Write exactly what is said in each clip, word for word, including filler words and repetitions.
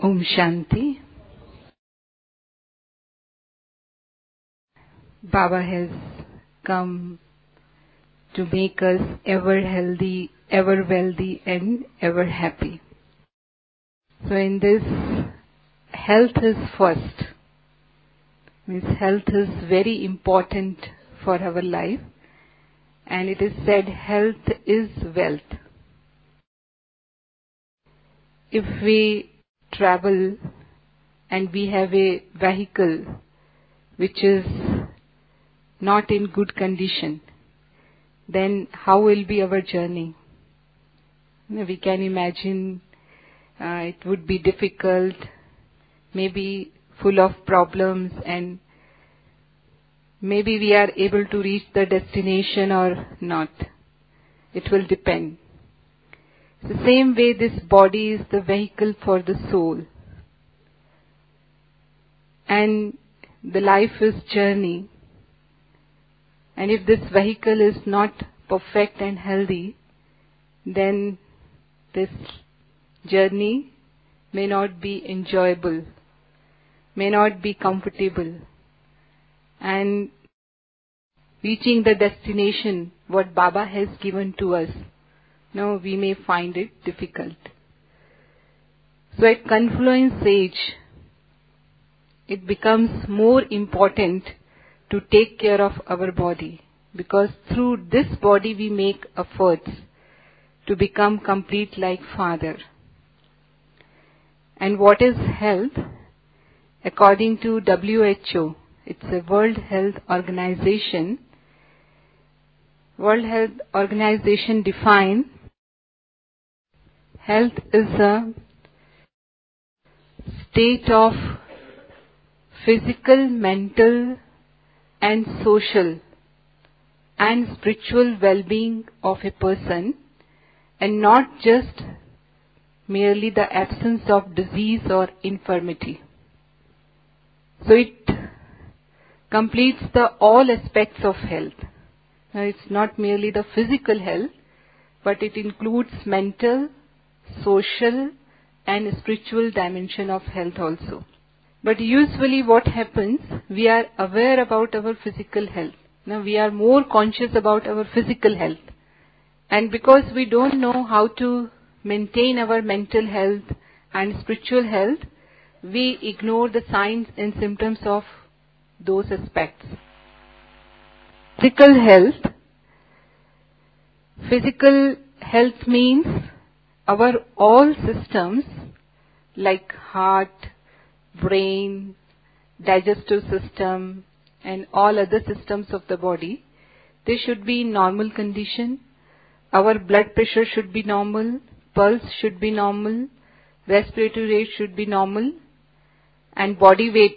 Om Shanti. Baba has come to make us ever healthy, ever wealthy and ever happy. So in this, health is first. Means health is very important for our life, and it is said health is wealth. If we travel and we have a vehicle which is not in good condition, then how will be our journey? We can imagine uh, it would be difficult, maybe full of problems, and maybe we are able to reach the destination or not. It will depend. The same way this body is the vehicle for the soul. And the life is journey. And if this vehicle is not perfect and healthy, then this journey may not be enjoyable, may not be comfortable. And reaching the destination, what Baba has given to us, no, we may find it difficult. So at Confluence age, it becomes more important to take care of our body, because through this body we make efforts to become complete like Father. And what is health? According to W H O, it's a World Health Organization. World Health Organization defines health is a state of physical, mental and social and spiritual well-being of a person, and not just merely the absence of disease or infirmity. So it completes the all aspects of health. Now it's not merely the physical health, but it includes mental, social and spiritual dimension of health also. But usually what happens, we are aware about our physical health. Now we are more conscious about our physical health. And because we don't know how to maintain our mental health and spiritual health, we ignore the signs and symptoms of those aspects. Physical health. Physical health means our all systems like heart, brain, digestive system and all other systems of the body, they should be in normal condition. Our blood pressure should be normal, pulse should be normal, respiratory rate should be normal, and body weight,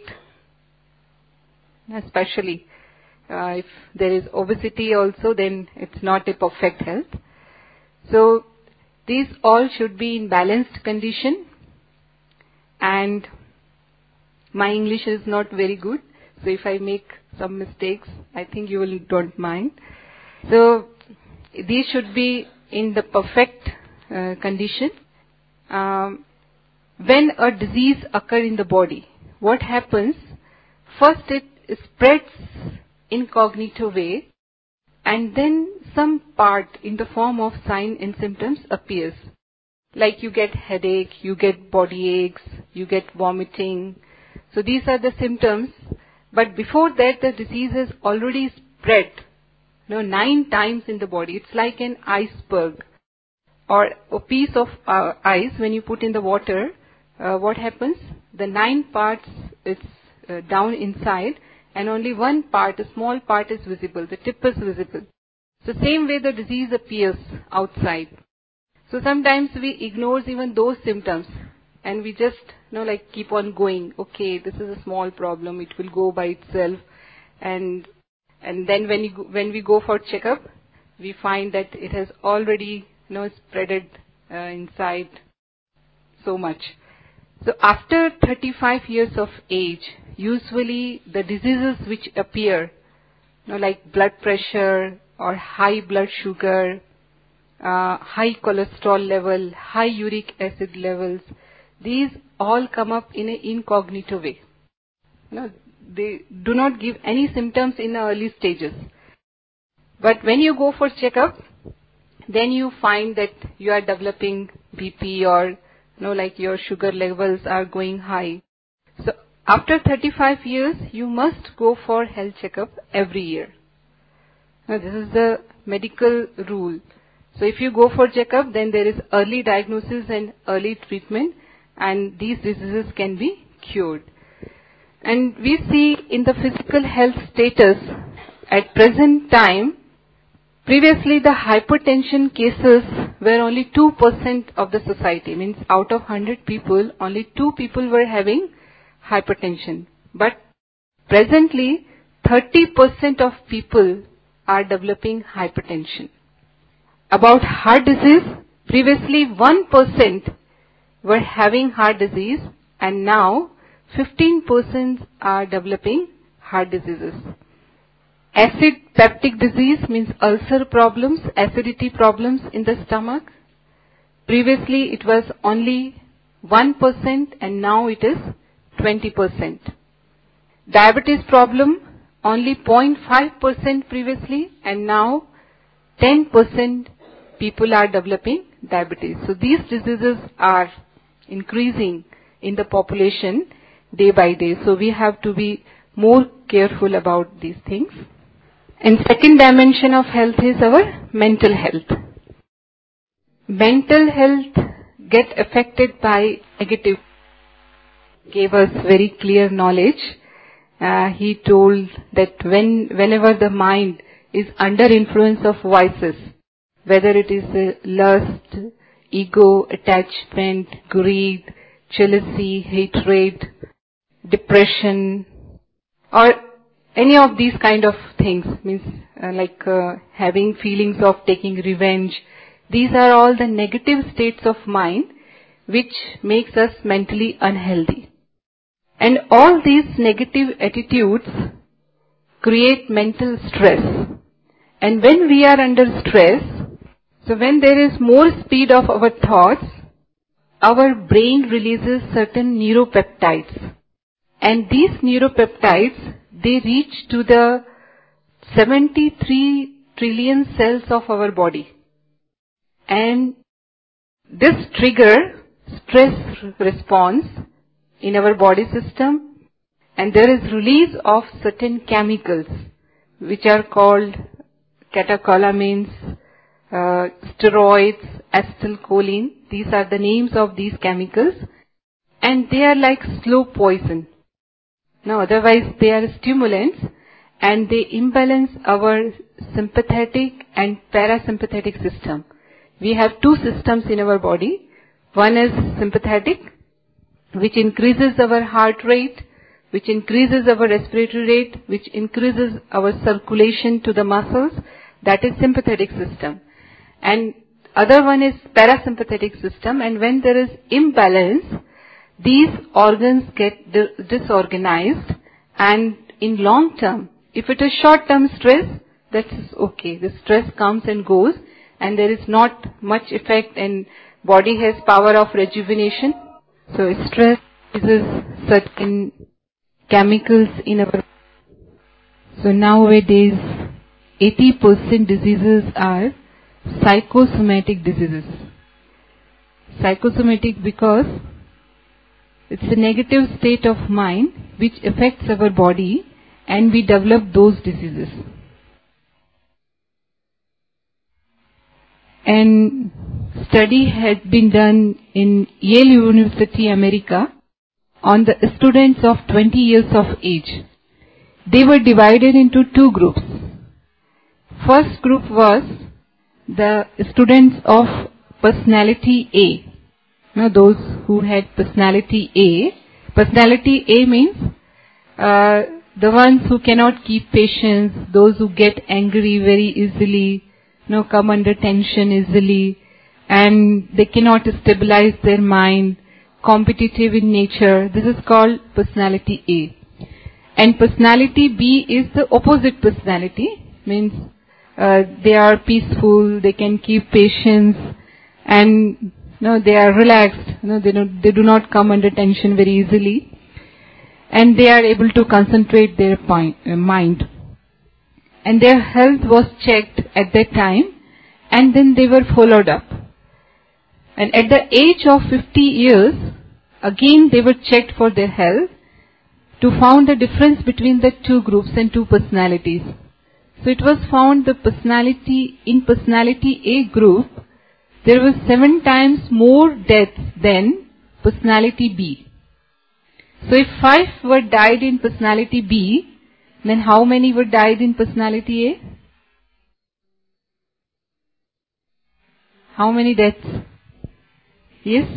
especially uh, if there is obesity also, then it's not a perfect health. So these all should be in balanced condition. And my English is not very good, so if I make some mistakes, I think you will don't mind. So these should be in the perfect uh, condition. Um, when a disease occurs in the body, what happens? First it spreads incognito way, and then some part in the form of sign and symptoms appears. Like you get headache, you get body aches, you get vomiting. So these are the symptoms. But before that, the disease has already spread, you know, nine times in the body. It's like an iceberg or a piece of uh, ice. When you put in the water, uh, what happens? The nine parts is uh, down inside, and only one part, a small part, is visible. The tip is visible. So same way the disease appears outside. So sometimes we ignore even those symptoms, and we just, you know, like keep on going. Okay, this is a small problem; it will go by itself. And and then when you go, when we go for checkup, we find that it has already, you know, spreaded uh, inside so much. So after thirty-five years of age, usually the diseases which appear, you know, like blood pressure or high blood sugar, uh, high cholesterol level, high uric acid levels, these all come up in an incognito way. You know, they do not give any symptoms in the early stages. But when you go for checkup, then you find that you are developing B P or, you know, like your sugar levels are going high. So after thirty-five years, you must go for health checkup every year. Now, this is the medical rule. So if you go for checkup, then there is early diagnosis and early treatment, and these diseases can be cured. And we see in the physical health status at present time, previously the hypertension cases were only two percent of the society. Means out of one hundred people, only two people were having hypertension. But presently, thirty percent of people are developing hypertension. About heart disease, previously one percent were having heart disease, and now fifteen percent are developing heart diseases. Acid peptic disease means ulcer problems, acidity problems in the stomach. Previously it was only one percent and now it is twenty percent. Diabetes problem, only zero point five percent previously, and now ten percent people are developing diabetes. So these diseases are increasing in the population day by day. So we have to be more careful about these things. And second dimension of health is our mental health. Mental health get affected by negative. Gave us very clear knowledge. Uh, he told that when whenever the mind is under influence of vices, whether it is uh, lust, ego, attachment, greed, jealousy, hatred, depression, or any of these kind of things, means uh, like uh, having feelings of taking revenge, these are all the negative states of mind which makes us mentally unhealthy. And all these negative attitudes create mental stress. And when we are under stress, so when there is more speed of our thoughts, our brain releases certain neuropeptides. And these neuropeptides, they reach to the seventy-three trillion cells of our body. And this trigger stress response in our body system, and there is release of certain chemicals which are called catecholamines, uh, steroids, acetylcholine. These are the names of these chemicals, and they are like slow poison. Now, otherwise they are stimulants, and they imbalance our sympathetic and parasympathetic system. We have two systems in our body. One is sympathetic, which increases our heart rate, which increases our respiratory rate, which increases our circulation to the muscles. That is sympathetic system. And other one is parasympathetic system, and when there is imbalance, these organs get disorganized, and in long term, if it is short term stress, that's okay. The stress comes and goes, and there is not much effect, and body has power of rejuvenation. So stress is certain chemicals in our. So nowadays, eighty percent diseases are psychosomatic diseases. Psychosomatic because it's a negative state of mind which affects our body, and we develop those diseases. And study had been done in Yale University, America, on the students of twenty years of age. They were divided into two groups. First group was the students of personality A. Now, those who had personality A. Personality A means uh, the ones who cannot keep patience, those who get angry very easily, you know, come under tension easily, and they cannot stabilize their mind, competitive in nature. This is called personality A. And personality B is the opposite personality, means uh, they are peaceful, they can keep patience, and you know, they are relaxed, You know, they don't, they do not come under tension very easily, and they are able to concentrate their point, uh, mind. And their health was checked at that time, and then they were followed up. And at the age of fifty years, again they were checked for their health to find the difference between the two groups and two personalities. So it was found the personality, in personality A group, there was seven times more deaths than personality B. So if five were died in personality B, then how many were died in personality A? How many deaths? Yes?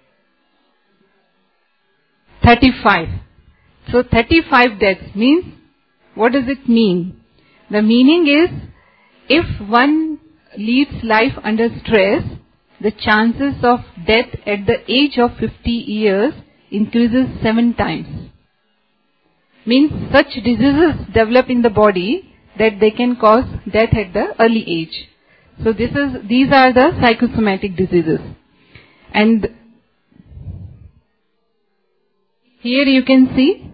thirty-five. So thirty-five deaths means, what does it mean? The meaning is, if one leads life under stress, the chances of death at the age of fifty years increases seven times. Means such diseases develop in the body that they can cause death at the early age. So this is, these are the psychosomatic diseases. And here you can see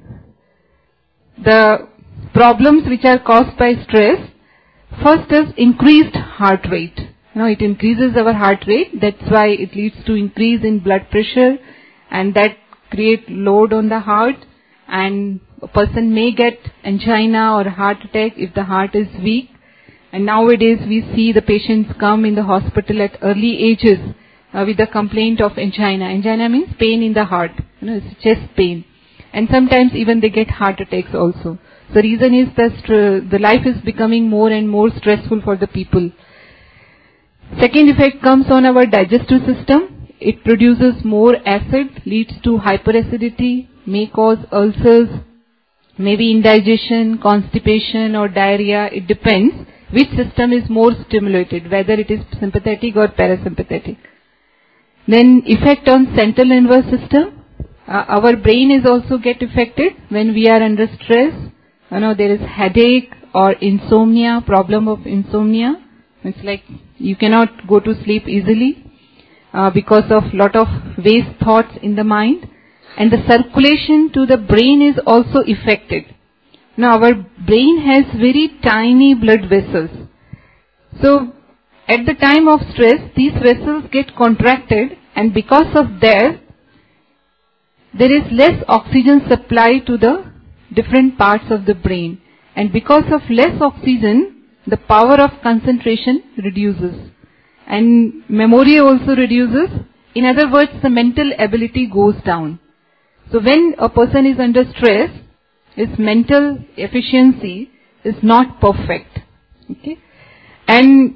the problems which are caused by stress. First is increased heart rate. You know, it increases our heart rate. That's why it leads to increase in blood pressure, and that create load on the heart, and a person may get angina or heart attack if the heart is weak. And nowadays we see the patients come in the hospital at early ages uh, with the complaint of angina. Angina means pain in the heart. You know, it's chest pain. And sometimes even they get heart attacks also. The reason is that the life is becoming more and more stressful for the people. Second effect comes on our digestive system. It produces more acid, leads to hyperacidity, may cause ulcers, maybe indigestion, constipation or diarrhea. It depends which system is more stimulated, whether it is sympathetic or parasympathetic. Then effect on central nervous system. Uh, our brain is also get affected when we are under stress. You know, there is headache or insomnia, problem of insomnia. It's like you cannot go to sleep easily uh, because of lot of waste thoughts in the mind. And the circulation to the brain is also affected. Now our brain has very tiny blood vessels. So at the time of stress, these vessels get contracted, and because of that, there is less oxygen supply to the different parts of the brain. And because of less oxygen, the power of concentration reduces. And memory also reduces. In other words, the mental ability goes down. So when a person is under stress, his mental efficiency is not perfect. Okay? And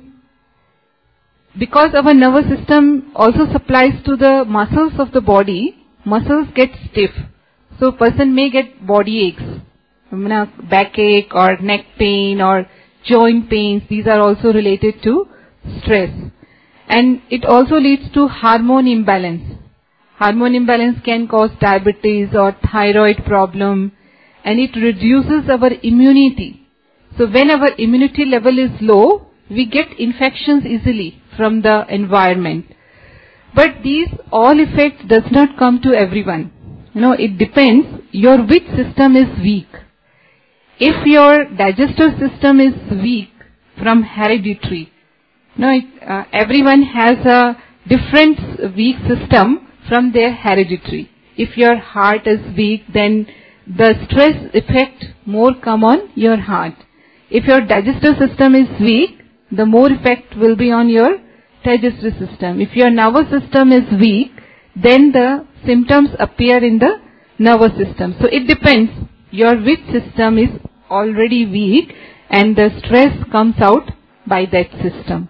because our nervous system also supplies to the muscles of the body, muscles get stiff. So person may get body aches, backache or neck pain or joint pains. These are also related to stress. And it also leads to hormone imbalance. Hormone imbalance can cause diabetes or thyroid problem, and it reduces our immunity. So when our immunity level is low, we get infections easily from the environment. But these all effects does not come to everyone. You know, it depends your which system is weak. If your digestive system is weak from hereditary, you know, it, uh, everyone has a different weak system from their hereditary. If your heart is weak, then the stress effect more come on your heart. If your digestive system is weak, the more effect will be on your digestive system. If your nervous system is weak, then the symptoms appear in the nervous system. So it depends your which system is already weak, and the stress comes out by that system.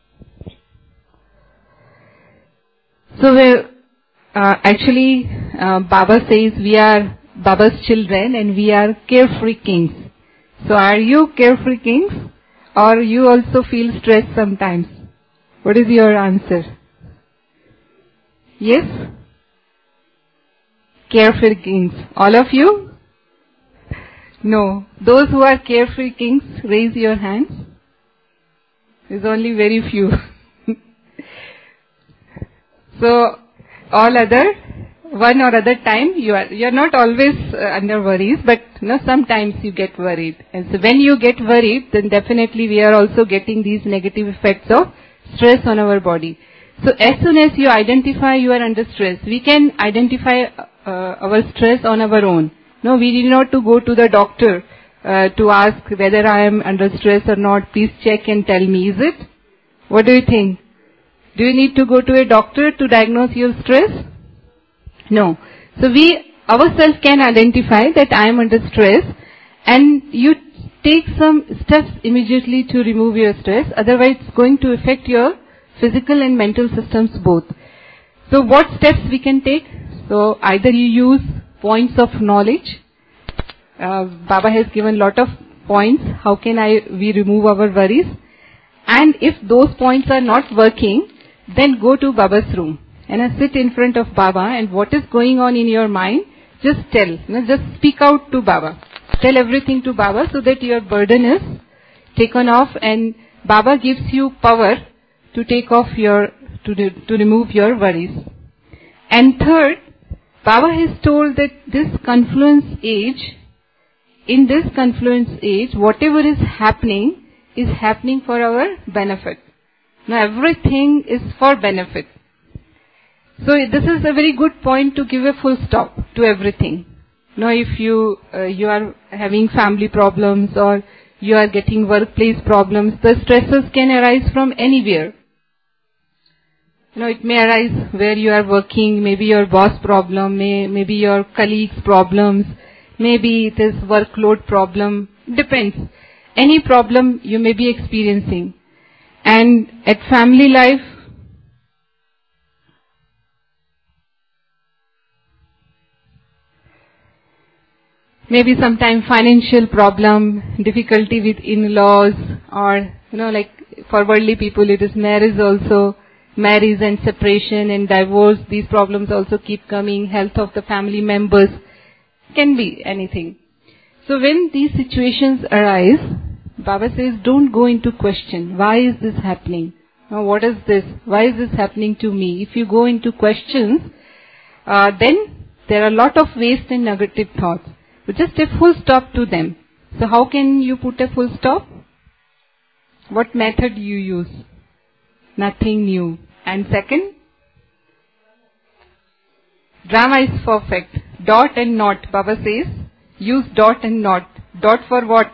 So we, uh, actually uh, Baba says we are Baba's children and we are carefree kings. So are you carefree kings, or you also feel stress sometimes? What is your answer? Yes? Carefree kings. All of you? No. Those who are carefree kings, raise your hands. There's only very few. So, all other, one or other time, you are, you are not always uh, under worries, but you know, sometimes you get worried. And so when you get worried, then definitely we are also getting these negative effects of stress on our body. So as soon as you identify you are under stress, we can identify uh, our stress on our own. No, we need not to go to the doctor uh, to ask whether I am under stress or not. Please check and tell me, is it? What do you think? Do you need to go to a doctor to diagnose your stress? No. So we ourselves can identify that I am under stress, and you take some steps immediately to remove your stress. Otherwise, it's going to affect your physical and mental systems both. So what steps we can take? So either you use points of knowledge. Uh, Baba has given lot of points. How can I we remove our worries? And if those points are not working, then go to Baba's room and uh, sit in front of Baba, and what is going on in your mind, just tell. You know, just speak out to Baba. Tell everything to Baba so that your burden is taken off, and Baba gives you power to take off your, to, to remove your worries. And third, Baba has told that this confluence age, in this confluence age, whatever is happening is happening for our benefit. Now everything is for benefit. So this is a very good point to give a full stop to everything. Now if you, uh, you are having family problems or you are getting workplace problems, the stresses can arise from anywhere. You know, it may arise where you are working, maybe your boss problem, may, maybe your colleagues' problems, maybe it is workload problem, depends. Any problem you may be experiencing. And at family life, maybe sometime financial problem, difficulty with in-laws, or, you know, like for worldly people it is marriage also, marriage and separation and divorce, these problems also keep coming, health of the family members, can be anything. So when these situations arise, Baba says, don't go into question. Why is this happening? Now, what is this? Why is this happening to me? If you go into questions, uh, then there are a lot of waste and negative thoughts. But just a full stop to them. So how can you put a full stop? What method you use? Nothing new. And second, drama is perfect. Dot and not. Baba says, use dot and not. Dot for what?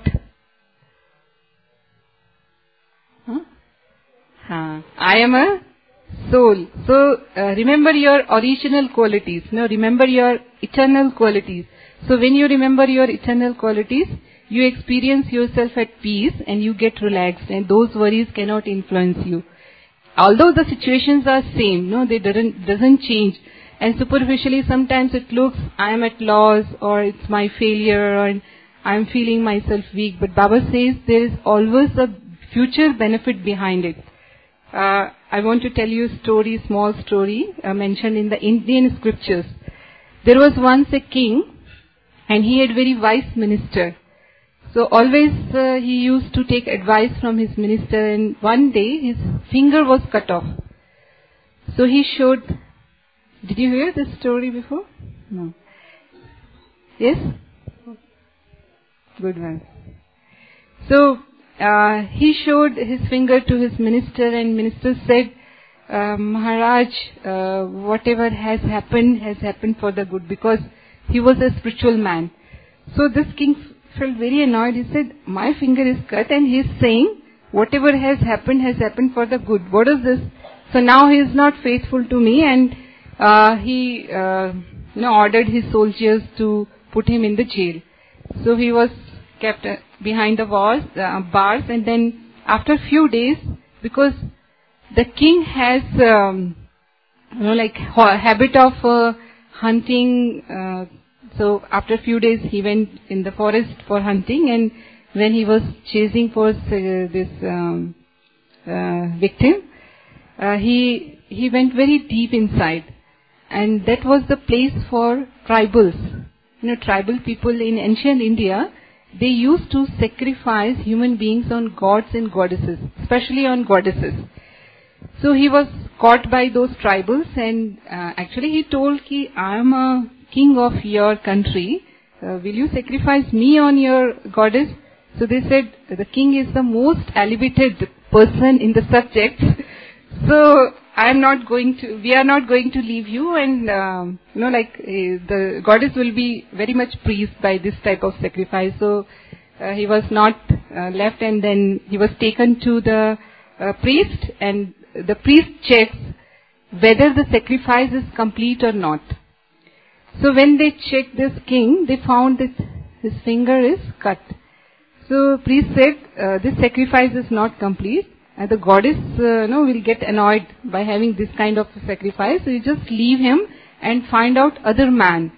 Huh? Huh. I am a soul. So uh, remember your original qualities. No, remember your eternal qualities. So when you remember your eternal qualities, you experience yourself at peace and you get relaxed, and those worries cannot influence you. Although the situations are same, no, they doesn't doesn't change. And superficially sometimes it looks, I am at loss, or it's my failure, or I am feeling myself weak. But Baba says there is always a future benefit behind it. Uh, I want to tell you a story, small story, uh, mentioned in the Indian scriptures. There was once a king, and he had very wise minister. So always uh, he used to take advice from his minister, and one day his finger was cut off. So he showed, did you hear this story before? No. Yes? Good one. So uh, he showed his finger to his minister, and minister said, uh, Maharaj, uh, whatever has happened has happened for the good, because he was a spiritual man. So this king felt very annoyed. He said, my finger is cut, and he is saying, whatever has happened has happened for the good. What is this? So now he is not faithful to me, and uh, he uh, you know, ordered his soldiers to put him in the jail. So he was kept uh, behind the walls, uh, bars, and then after a few days, because the king has um, you know, like ha- habit of uh, hunting, uh, so after a few days he went in the forest for hunting, and when he was chasing for uh, this um, uh, victim, uh, he he went very deep inside, and that was the place for tribals. You know, tribal people in ancient India, they used to sacrifice human beings on gods and goddesses, especially on goddesses. So he was caught by those tribals, and uh, actually he told ki, I am a king of your country. Uh, will you sacrifice me on your goddess? So they said, the king is the most elevated person in the subject. So I am not going to, we are not going to leave you, and um, you know, like uh, the goddess will be very much pleased by this type of sacrifice. So uh, he was not uh, left, and then he was taken to the uh, priest, and the priest checks whether the sacrifice is complete or not. So when they checked this king, they found that his finger is cut. So priest said, uh, this sacrifice is not complete, and the goddess uh, no, will get annoyed by having this kind of sacrifice. So you just leave him and find out other man.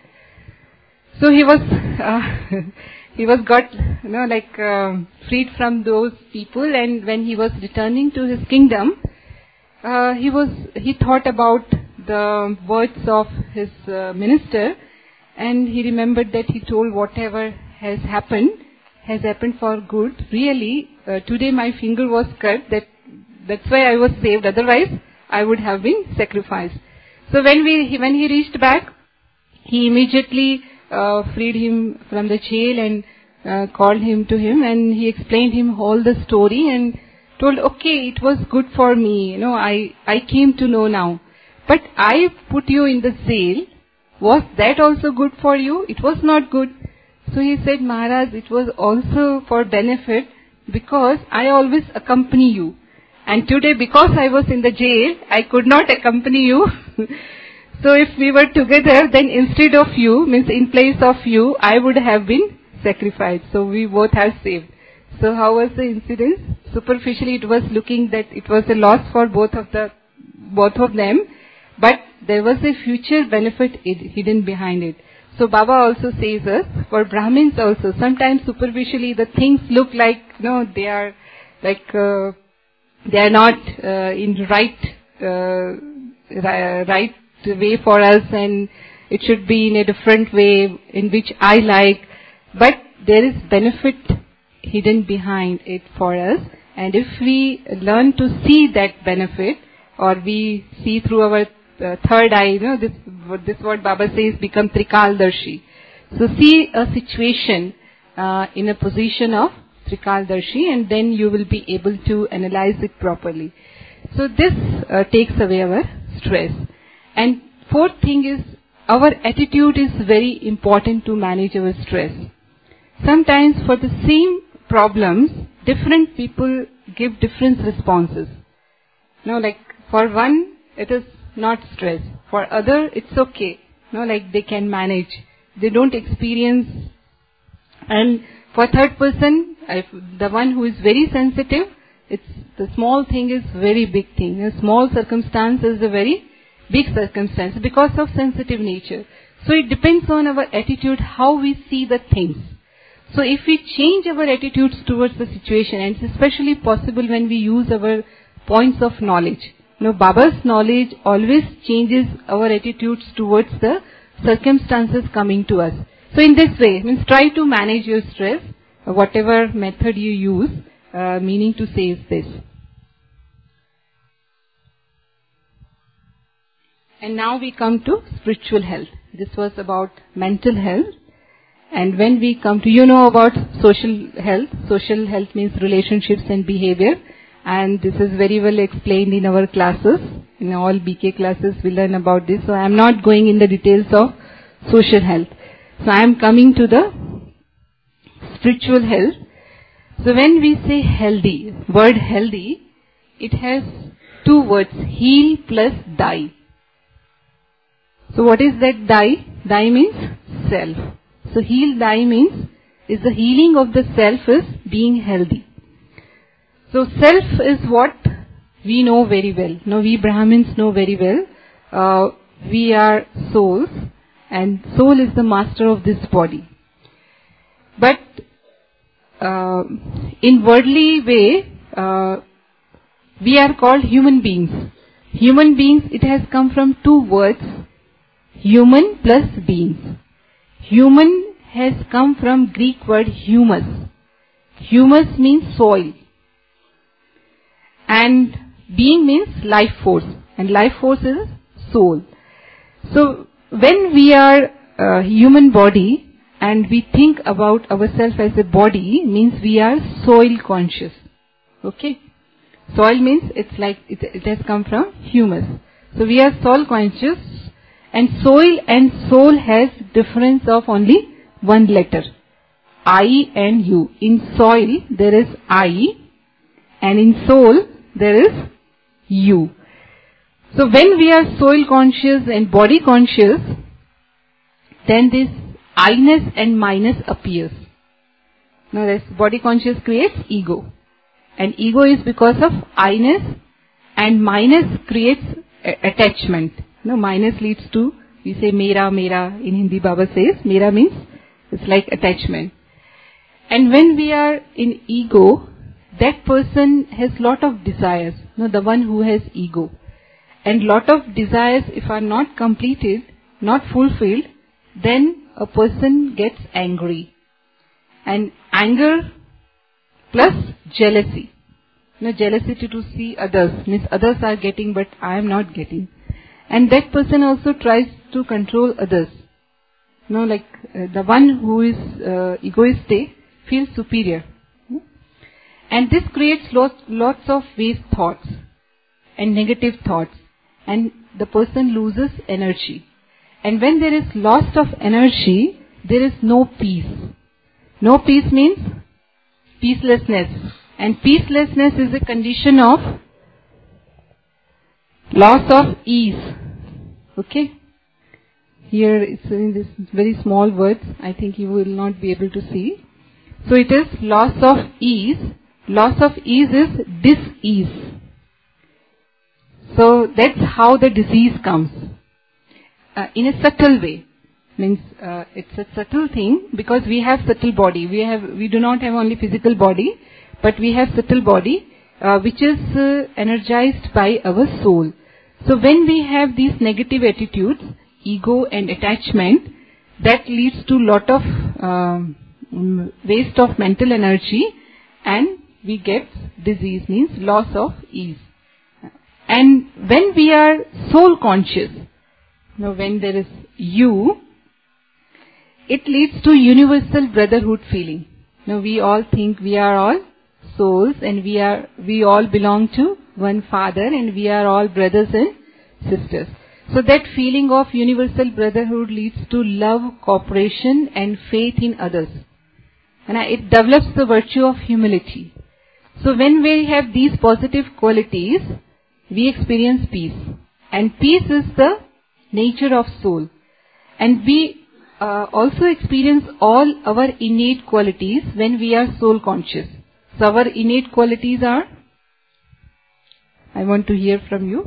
So he was uh, he was got you know like uh, freed from those people, and when he was returning to his kingdom, uh, he was he thought about the words of his uh, minister, and he remembered that he told whatever has happened has happened for good. Really, uh, today my finger was cut. That that's why I was saved. Otherwise, I would have been sacrificed. So when we when he reached back, he immediately uh, freed him from the jail and uh, called him to him, and he explained him all the story and told, okay, it was good for me. You know, I I came to know now, but I put you in the jail. Was that also good for you? It was not good. So he said, Maharaj, it was also for benefit because I always accompany you. And today, because I was in the jail, I could not accompany you. So if we were together, then instead of you, means in place of you, I would have been sacrificed. So we both have saved. So how was the incident? Superficially, it was looking that it was a loss for both of the, both of them, but there was a future benefit hidden behind it. So Baba also says us, for Brahmins also, sometimes superficially the things look like, you know, they are like, uh, they are not uh, in the right, uh, right way for us, and it should be in a different way in which I like. But there is benefit hidden behind it for us, and if we learn to see that benefit, or we see through our uh, third eye, you know, this this what Baba says, become Trikaldarshi. So see a situation uh, in a position of Trikaldarshi, and then you will be able to analyze it properly. So this uh, takes away our stress. And fourth thing is, our attitude is very important to manage our stress. Sometimes for the same problems, different people give different responses. Now, like for one, it is not stress. For other, it's okay. No, like they can manage. They don't experience. And for third person, if the one who is very sensitive, it's the small thing is very big thing. A small circumstance is a very big circumstance because of sensitive nature. So it depends on our attitude, how we see the things. So if we change our attitudes towards the situation, and it's especially possible when we use our points of knowledge. You know, Baba's knowledge always changes our attitudes towards the circumstances coming to us. So in this way, means try to manage your stress, whatever method you use, uh, meaning to say is this. And now we come to spiritual health. This was about mental health. And when we come to, you know about social health. Social health means relationships and behavior. And this is very well explained in our classes. In all B K classes we learn about this. So I am not going in the details of social health. So I am coming to the spiritual health. So when we say healthy, word healthy, it has two words, heal plus die. So what is that die? Die means self. So heal die means is the healing of the self is being healthy. So self is what we know very well. No, we Brahmins know very well. Uh, we are souls, and soul is the master of this body. But uh, in worldly way, uh, we are called human beings. Human beings, it has come from two words, human plus beings. Human has come from Greek word humus. Humus means soil. And being means life force, and life force is soul. So when we are a human body and we think about ourselves as a body, means we are soil conscious. Okay? Soil means it's like, it, it has come from humus. So we are soul conscious, and soil and soul has difference of only one letter. I and U. In soil there is I, and in soul there is U. So when we are soul conscious and body conscious, then this I-ness and minus appears. Now this body conscious creates ego. And ego is because of I-ness, and minus creates a- attachment. No, minus leads to, we say mera, mera. In Hindi Baba says, mera means it's like attachment. And when we are in ego, that person has lot of desires. No, the one who has ego. And lot of desires, if are not completed, not fulfilled, then a person gets angry. And anger plus jealousy. No, jealousy to, to see others. Means others are getting but I am not getting. And that person also tries to control others. No, like uh, the one who is uh, egoistic feels superior. Hmm? And this creates lots, lots of waste thoughts and negative thoughts. And the person loses energy. And when there is loss of energy, there is no peace. No peace means peacelessness. And peacelessness is a condition of loss of ease. Okay? Here it's in this very small words. I think you will not be able to see. So it is loss of ease. Loss of ease is dis-ease. So that's how the disease comes. Uh, in a subtle way. Means uh, it's a subtle thing because we have subtle body. We have we do not have only physical body, but we have subtle body uh, which is uh, energized by our soul. So when we have these negative attitudes, ego and attachment, that leads to lot of um, waste of mental energy, and we get disease, means loss of ease. And when we are soul conscious, now when there is you, it leads to universal brotherhood feeling. Now we all think we are all souls, and we are we all belong to one father, and we are all brothers and sisters. So that feeling of universal brotherhood leads to love, cooperation and faith in others. And it develops the virtue of humility. So when we have these positive qualities, we experience peace. And peace is the nature of soul. And we uh, also experience all our innate qualities when we are soul conscious. So our innate qualities are, I want to hear from you.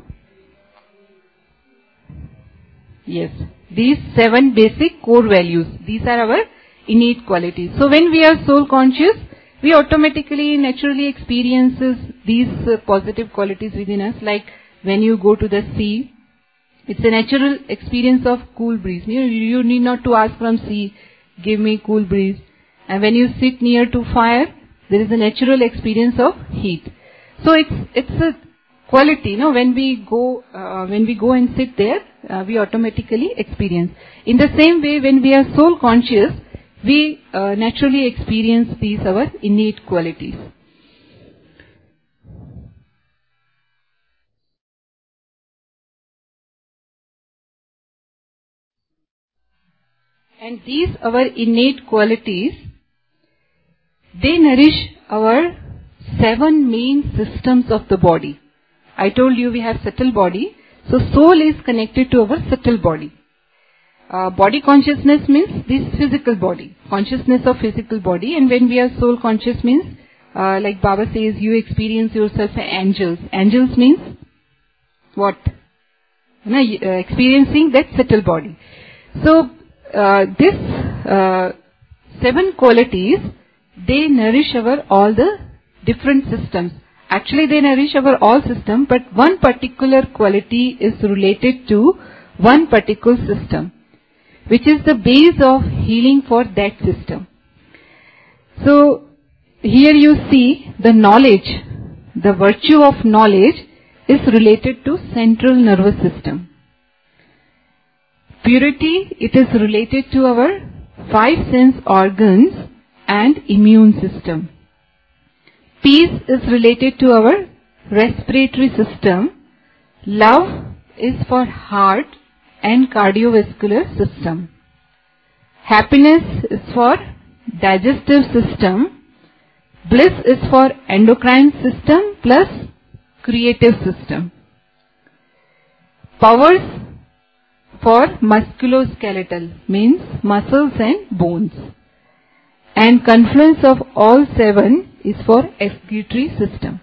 Yes, these seven basic core values, these are our innate qualities. So when we are soul conscious, we automatically, naturally experiences these uh, positive qualities within us. Like when you go to the sea, it's a natural experience of cool breeze. You, you need not to ask from sea, give me cool breeze. And when you sit near to fire, there is a natural experience of heat. So it's it's a quality, you know, when we go uh, when we go and sit there, uh, we automatically experience. In the same way, when we are soul conscious, we uh, naturally experience these our innate qualities. And these our innate qualities, they nourish our seven main systems of the body. I told you we have subtle body. So soul is connected to our subtle body. Uh, body consciousness means this physical body. Consciousness of physical body. And when we are soul conscious means, uh, like Baba says, you experience yourself as angels. Angels means what? You know, uh, experiencing that subtle body. So uh, this uh, seven qualities, they nourish our all the different systems. Actually, they nourish our all system, but one particular quality is related to one particular system, which is the base of healing for that system. So here you see the knowledge, the virtue of knowledge is related to central nervous system. Purity, it is related to our five sense organs and immune system. Peace is related to our respiratory system. Love is for heart and cardiovascular system. Happiness is for digestive system. Bliss is for endocrine system plus creative system. Powers for musculoskeletal, means muscles and bones. And confluence of all seven is for excretory system.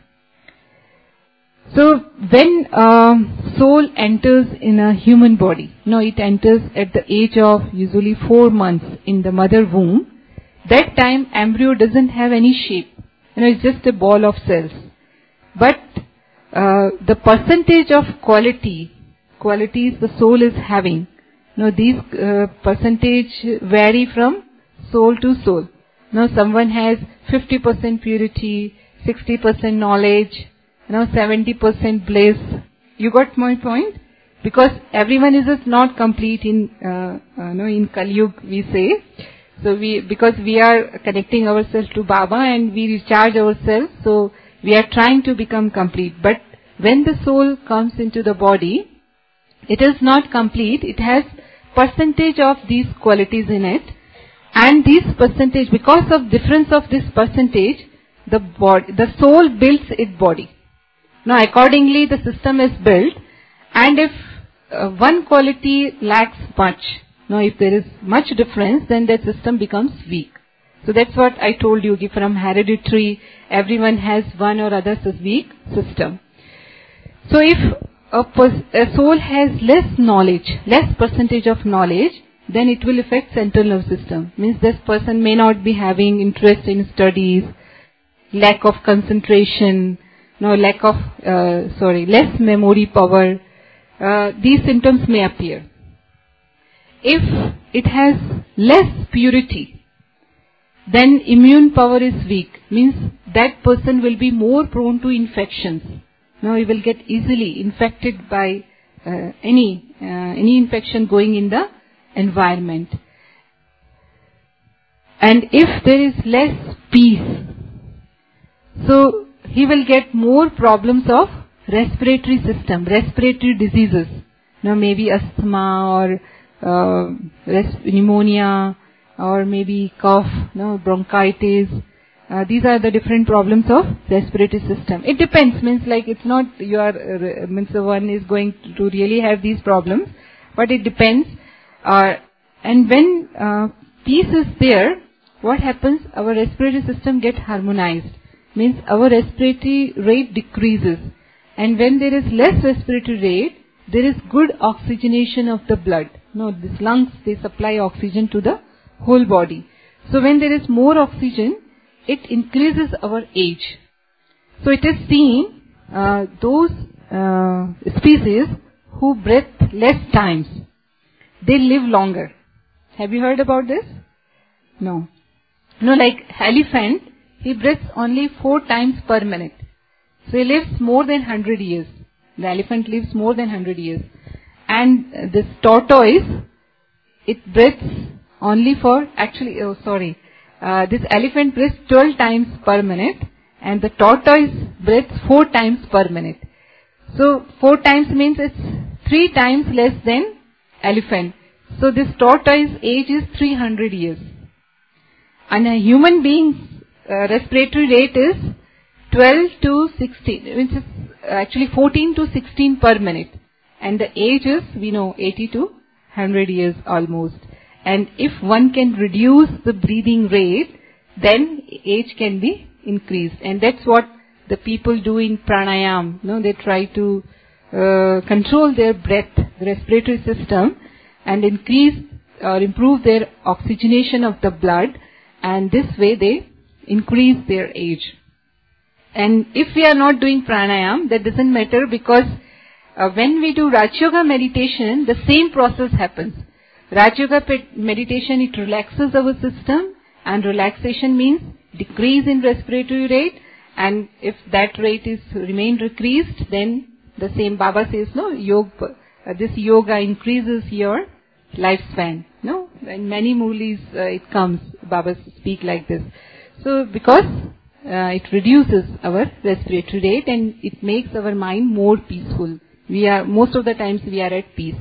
So when uh, soul enters in a human body, you know, it enters at the age of usually four months in the mother womb. That time embryo doesn't have any shape. You know, it's just a ball of cells. But uh, the percentage of quality, qualities the soul is having, you know, these uh, percentage vary from soul to soul. You know, someone has fifty percent purity, sixty percent knowledge, you know, seventy percent bliss. You got my point? Because everyone is just not complete in, uh, uh, no, in Kali Yuga, we say. So we, because we are connecting ourselves to Baba and we recharge ourselves, so we are trying to become complete. But when the soul comes into the body, it is not complete. It has percentage of these qualities in it. And this percentage, because of difference of this percentage, the body, the soul builds its body. Now accordingly the system is built, and if uh, one quality lacks much, now if there is much difference, then that system becomes weak. So that's what I told you, from hereditary, everyone has one or other weak system. So if a, pers- a soul has less knowledge, less percentage of knowledge, then it will affect central nervous system. Means this person may not be having interest in studies, lack of concentration, no lack of, uh, sorry, less memory power. Uh, these symptoms may appear. If it has less purity, then immune power is weak. Means that person will be more prone to infections. Now he will get easily infected by uh, any uh, any infection going in the environment. And if there is less peace, so he will get more problems of respiratory system, respiratory diseases. Now maybe asthma or uh, res- pneumonia or maybe cough, no, bronchitis. Uh, these are the different problems of respiratory system. It depends, means like it's not you are, uh, means the one is going to really have these problems, but it depends. Uh, and when uh, peace is there, what happens? Our respiratory system gets harmonized. Means our respiratory rate decreases. And when there is less respiratory rate, there is good oxygenation of the blood. No, these lungs, they supply oxygen to the whole body. So when there is more oxygen, it increases our age. So it is seen, uh, those uh, species who breathe less times, they live longer. Have you heard about this? No. No, like elephant, he breathes only four times per minute. So he lives more than one hundred years. The elephant lives more than one hundred years. And uh, this tortoise, it breathes only for, actually, oh sorry, uh, this elephant breathes twelve times per minute and the tortoise breathes four times per minute. So four times means it's three times less than elephant. So this tortoise age is three hundred years. And a human being's uh, respiratory rate is twelve to sixteen, which is actually fourteen to sixteen per minute. And the age is, we know, eighty to one hundred years almost. And if one can reduce the breathing rate, then age can be increased. And that's what the people do in pranayam. You know, they try to uh, control their breath, the respiratory system, and increase or improve their oxygenation of the blood. And this way they increase their age. And if we are not doing pranayam, that doesn't matter, because uh, when we do Raj Yoga meditation, the same process happens. Raj Yoga meditation, it relaxes our system, and relaxation means decrease in respiratory rate, and if that rate is remain decreased, then the same Baba says, no, yoga, uh, this yoga increases your lifespan. No, in many movies uh, it comes, Baba speak like this. So because uh, it reduces our respiratory rate and it makes our mind more peaceful. We are, most of the times we are at peace.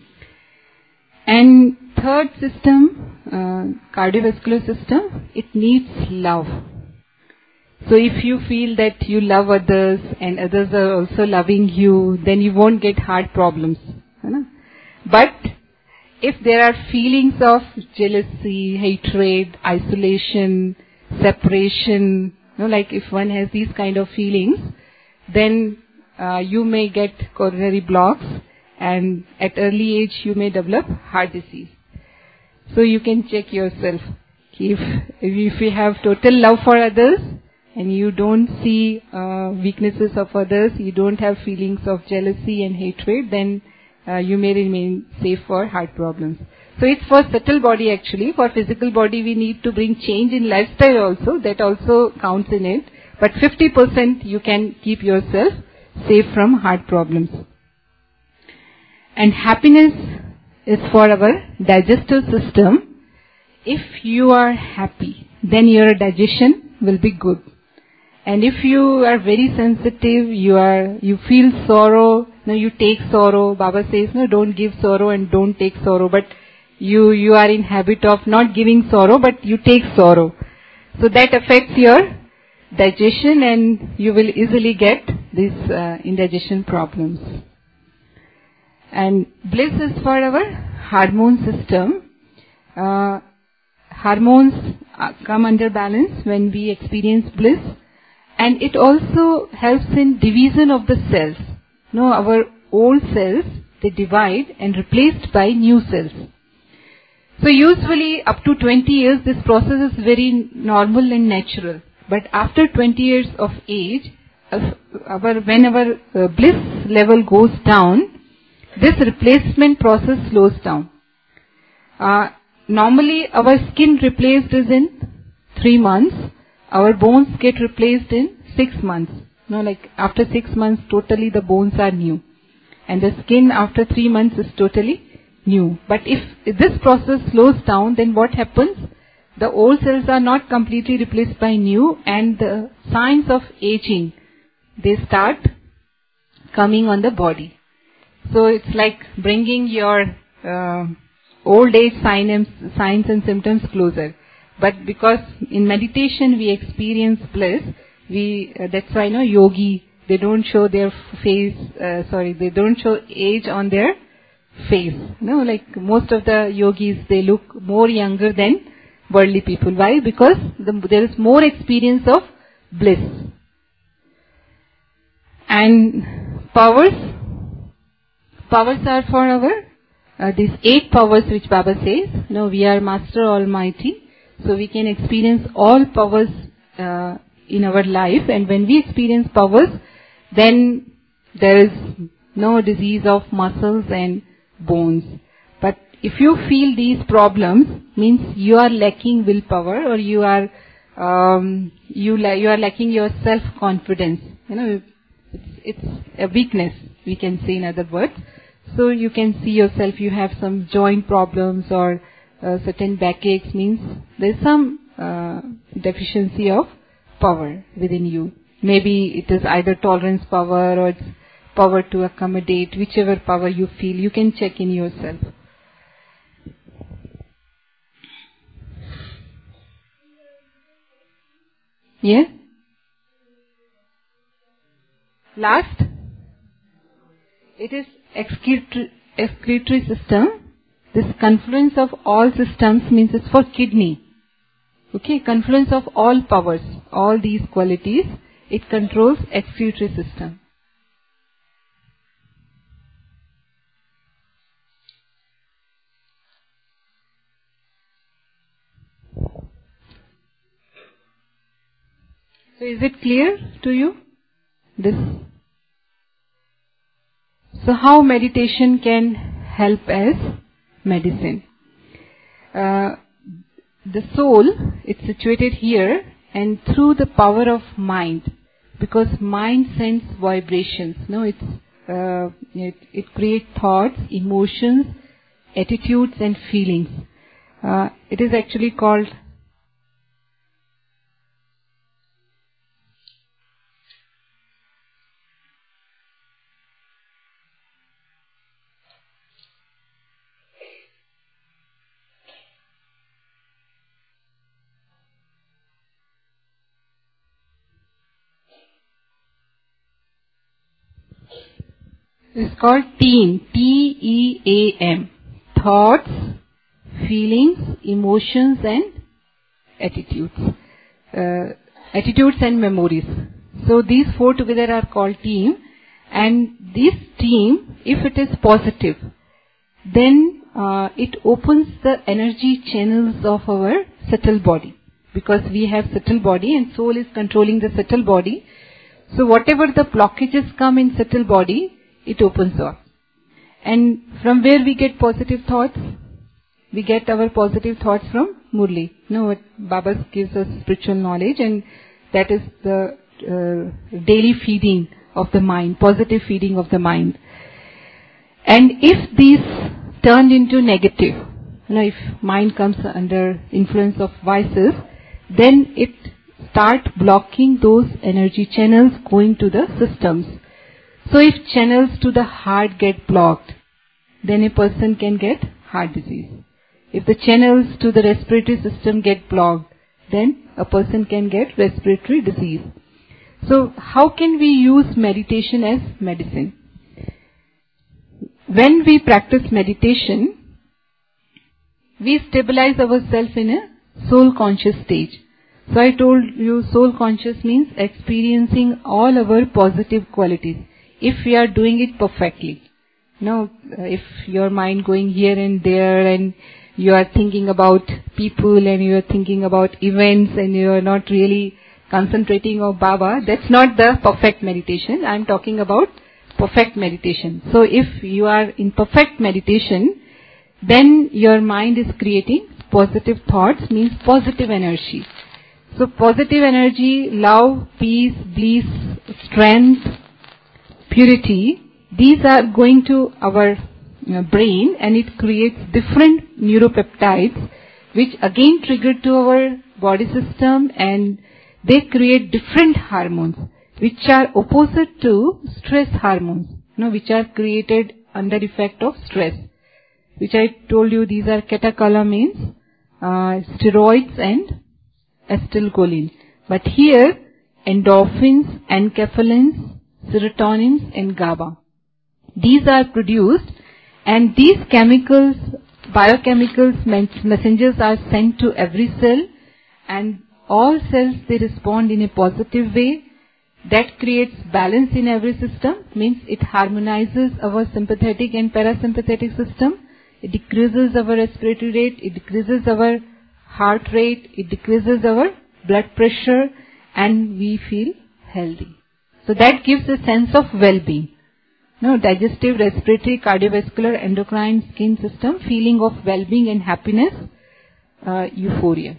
And third system, uh, cardiovascular system, it needs love. So if you feel that you love others and others are also loving you, then you won't get heart problems. But if there are feelings of jealousy, hatred, isolation, separation, you know, like if one has these kind of feelings, then uh, you may get coronary blocks, and at early age you may develop heart disease. So you can check yourself. If, if you have total love for others, and you don't see uh, weaknesses of others, you don't have feelings of jealousy and hatred, then uh, you may remain safe for heart problems. So it's for subtle body actually. For physical body we need to bring change in lifestyle also. That also counts in it. But fifty percent you can keep yourself safe from heart problems. And happiness is for our digestive system. If you are happy, then your digestion will be good. And if you are very sensitive, you are, you feel sorrow, no, you take sorrow. Baba says, no, don't give sorrow and don't take sorrow. But you, you are in habit of not giving sorrow, but you take sorrow. So that affects your digestion and you will easily get these uh, indigestion problems. And bliss is for our hormone system. Uh, hormones uh, come under balance when we experience bliss. And it also helps in division of the cells. No, our old cells, they divide and replaced by new cells. So usually up to twenty years, this process is very normal and natural. But after twenty years of age, our, when our uh, bliss level goes down, this replacement process slows down. Uh, normally our skin replaced is in three months. Our bones get replaced in six months. No, like after six months, totally the bones are new. And the skin after three months is totally new. But if, if this process slows down, then what happens? The old cells are not completely replaced by new, and the signs of aging, they start coming on the body. So it's like bringing your uh, old age sign and, signs and symptoms closer. But because in meditation we experience bliss, we uh, that's why no yogi, they don't show their face. Uh, sorry, they don't show age on their face. No, like most of the yogis, they look more younger than worldly people. Why? Because the, there is more experience of bliss. And powers, powers are for our uh, these eight powers which Baba says. No, we are Master Almighty. So we can experience all powers uh, in our life, and when we experience powers, then there is no disease of muscles and bones. But if you feel these problems, means you are lacking willpower, or you are um, you la- you are lacking your self-confidence. You know, it's, it's a weakness, we can say in other words. So you can see yourself, you have some joint problems or Uh, certain backaches, means there is some uh, deficiency of power within you. Maybe it is either tolerance power or it's power to accommodate, whichever power you feel, you can check in yourself. Yes? Last, it is excretory, excretory system. This confluence of all systems means it's for kidney. Okay, confluence of all powers, all these qualities, it controls excretory system. So is it clear to you? This. So how meditation can help as medicine? Uh, the soul, it's situated here, and through the power of mind, because mind sends vibrations. No, it's uh, it, it creates thoughts, emotions, attitudes and feelings. Uh, it is actually called It's called TEAM, T E A M. Thoughts, feelings, emotions and attitudes. Uh, attitudes and memories. So these four together are called TEAM. And this TEAM, if it is positive, then uh, it opens the energy channels of our subtle body. Because we have subtle body and soul is controlling the subtle body. So whatever the blockages come in subtle body, it opens up. And from where we get positive thoughts? We get our positive thoughts from Murli. You know what Baba gives us spiritual knowledge, and that is the uh, daily feeding of the mind, positive feeding of the mind. And if these turned into negative, you know, if mind comes under influence of vices, then it start blocking those energy channels going to the systems. So if channels to the heart get blocked, then a person can get heart disease. If the channels to the respiratory system get blocked, then a person can get respiratory disease. So how can we use meditation as medicine? When we practice meditation, we stabilize ourselves in a soul conscious stage. So I told you soul conscious means experiencing all our positive qualities. If we are doing it perfectly. No, if your mind going here and there and you are thinking about people and you are thinking about events and you are not really concentrating on Baba, that's not the perfect meditation. I am talking about perfect meditation. So if you are in perfect meditation, then your mind is creating positive thoughts, means positive energy. So positive energy, love, peace, bliss, strength, purity, these are going to our uh, brain and it creates different neuropeptides which again trigger to our body system and they create different hormones which are opposite to stress hormones, you know, which are created under effect of stress. Which I told you these are catecholamines, uh, steroids and acetylcholine. But here endorphins, enkephalins, serotonins and GABA. These are produced and these chemicals, biochemicals, messengers are sent to every cell and all cells they respond in a positive way. That creates balance in every system, means it harmonizes our sympathetic and parasympathetic system. It decreases our respiratory rate, it decreases our heart rate, it decreases our blood pressure and we feel healthy. So that gives a sense of well-being. No, digestive, respiratory, cardiovascular, endocrine, skin system, feeling of well-being and happiness, uh, euphoria.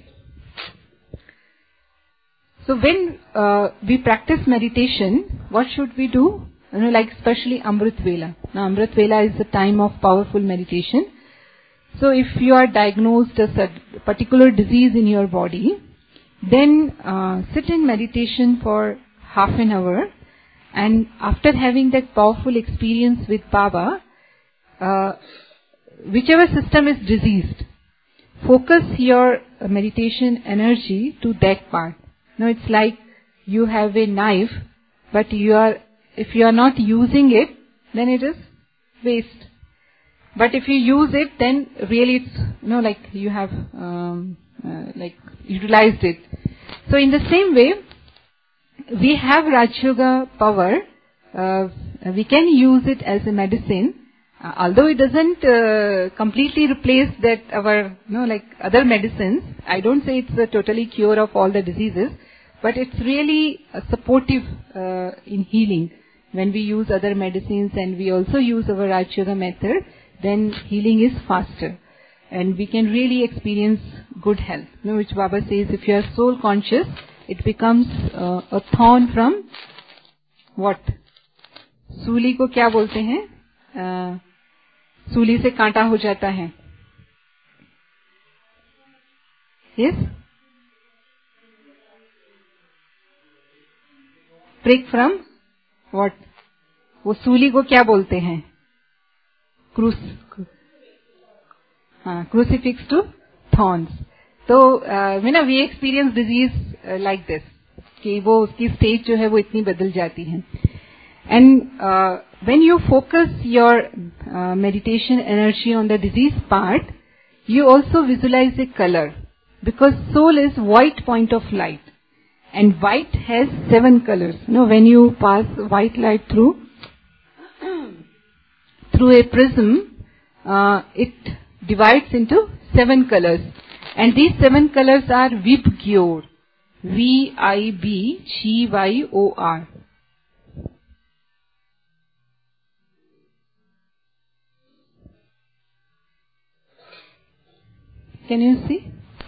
So when uh, we practice meditation, what should we do? You know, like especially Amrit Vela. Now Amrit Vela is the time of powerful meditation. So if you are diagnosed as a particular disease in your body, then uh, sit in meditation for half an hour. And after having that powerful experience with Baba, uh, whichever system is diseased, focus your meditation energy to that part. Now it's like you have a knife, but you are, if you are not using it, then it is waste. But if you use it, then really it's, you know, like you have, um, uh, like utilized it. So in the same way, we have Raj Yoga power. Uh, we can use it as a medicine, uh, although it doesn't uh, completely replace that our, you know, like other medicines. I don't say it's a totally cure of all the diseases, but it's really uh, supportive uh, in healing. When we use other medicines and we also use our Raj Yoga method, then healing is faster, and we can really experience good health. You know, which Baba says, if you are soul conscious, it becomes uh, a thorn from what? सूली को क्या बोलते हैं? आ, सूली से कांटा हो जाता है. Yes, prick from what? वो सूली को क्या बोलते हैं? क्रूस, हाँ, crucifix to thorns. तो you know we experience disease like this कि वो उसकी स्टेज जो है वो इतनी बदल जाती है. And when you focus your meditation energy on the disease part, you also visualize a color, because soul is white point of light, and white has seven colors. You know, when you pass white light through through a prism, uh, it divides into seven colors, and these seven colors are Vibgyor, V I B G Y O R. Can you see?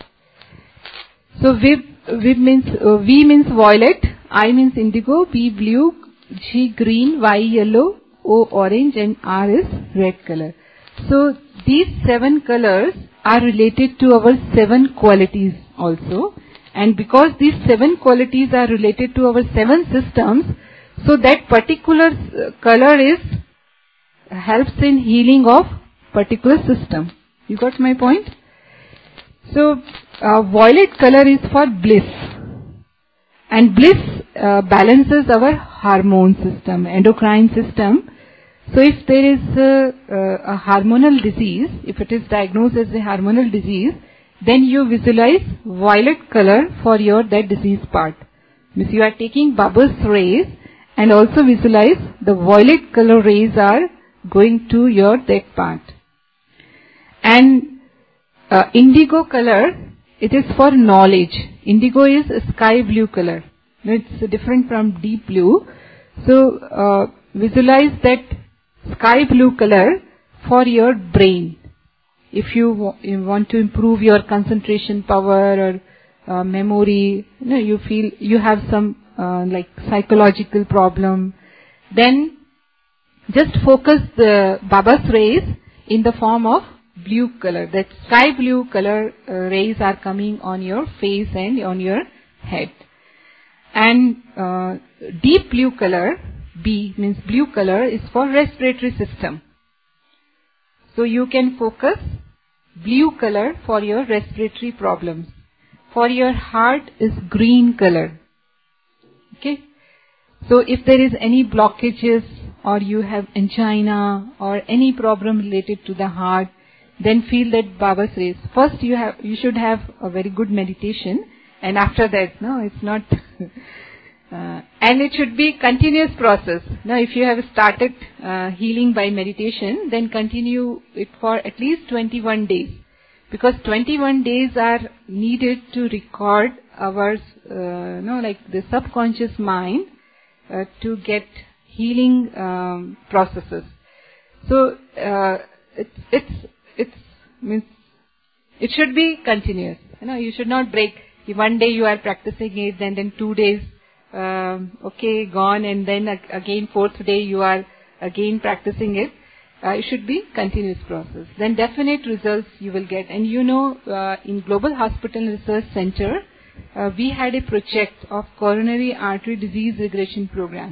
So Vib, Vib means, uh, V means violet, I means indigo, B blue, G green, Y yellow, O orange, and R is red color. So these seven colors are related to our seven qualities also. And because these seven qualities are related to our seven systems, so that particular color is helps in healing of particular system. You got my point? So, uh, violet color is for bliss, and bliss uh, balances our hormone system, endocrine system. So, if there is a, a, a hormonal disease, if it is diagnosed as a hormonal disease, then you visualize violet color for your that disease part. Means you are taking Baba's rays and also visualize the violet color rays are going to your that part. And Uh, indigo color, it is for knowledge. Indigo is a sky blue color. It's different from deep blue. So, uh, visualize that sky blue color for your brain. If you, w- you want to improve your concentration power or uh, memory, you know, you feel you have some uh, like psychological problem, then just focus the Baba's rays in the form of blue color. That sky blue color uh, rays are coming on your face and on your head. And uh, deep blue color, B means blue color, is for respiratory system. So you can focus blue color for your respiratory problems. For your heart is green color. Okay. So if there is any blockages or you have angina or any problem related to the heart, then feel that Baba's rays. First you have, you should have a very good meditation, and after that, no, it's not, uh, and it should be continuous process. Now if you have started uh, healing by meditation, then continue it for at least twenty-one days. Because twenty-one days are needed to record our, uh, no, like the subconscious mind uh, to get healing um, processes. So, uh, it's, it's, It's means it should be continuous. You know, you should not break. One day you are practicing it, then then two days, um, okay, gone, and then again fourth day you are again practicing it. Uh, it should be continuous process. Then definite results you will get. And you know, uh, in Global Hospital Research Center, uh, we had a project of coronary artery disease regression program.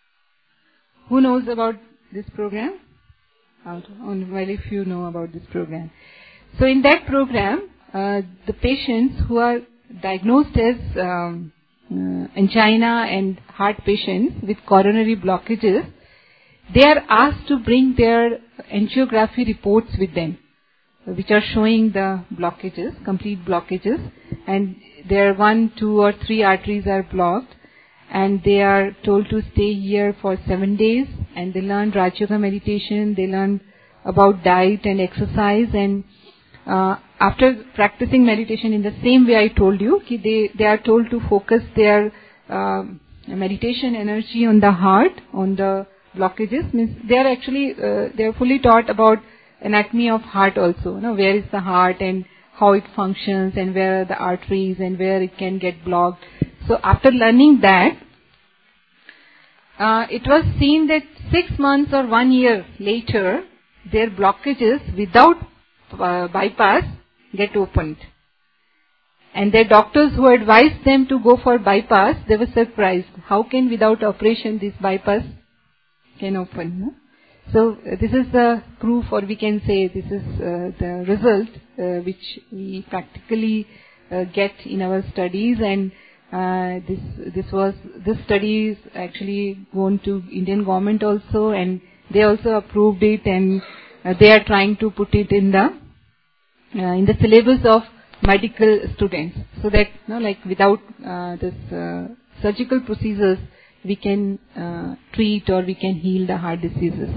Who knows about this program? Only very few know about this program. So in that program, uh, the patients who are diagnosed as um, uh, angina and heart patients with coronary blockages, they are asked to bring their angiography reports with them, which are showing the blockages, complete blockages, and there one, two or three arteries are blocked, and they are told to stay here for seven days, and they learn Raj Yoga meditation, they learn about diet and exercise, and uh, after practicing meditation in the same way I told you, ki they, they are told to focus their uh, meditation energy on the heart, on the blockages. Means they are actually, uh, they are fully taught about anatomy of heart also, you know, where is the heart and how it functions and where are the arteries and where it can get blocked. So after learning that, uh, it was seen that six months or one year later, their blockages without uh, bypass get opened. And their doctors who advised them to go for bypass, they were surprised. How can without operation this bypass can open? No? So uh, this is the proof, or we can say this is uh, the result uh, which we practically uh, get in our studies, and uh, this this was this study is actually gone to Indian government also, and they also approved it, and uh, they are trying to put it in the uh, in the syllabus of medical students, so that you know, like without uh, this uh, surgical procedures, we can uh, treat or we can heal the heart diseases.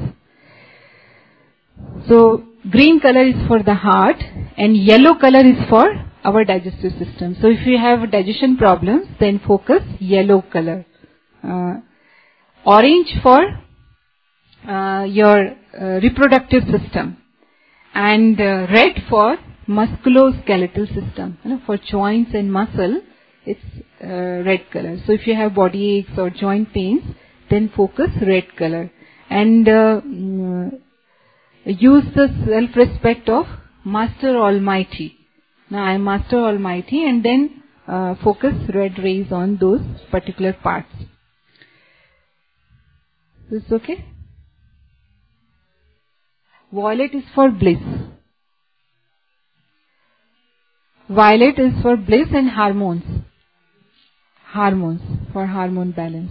So green color is for the heart and yellow color is for our digestive system. So if you have digestion problems, then focus yellow color. Uh, orange for uh, your uh, reproductive system, and uh, red for musculoskeletal system. You know, for joints and muscle, it's uh, red color. So if you have body aches or joint pains, then focus red color. And uh, mm, use the self-respect of Master Almighty. Now I am Master Almighty, and then uh, focus red rays on those particular parts. Is this okay? Violet is for bliss. Violet is for bliss and hormones. Hormones, for hormone balance.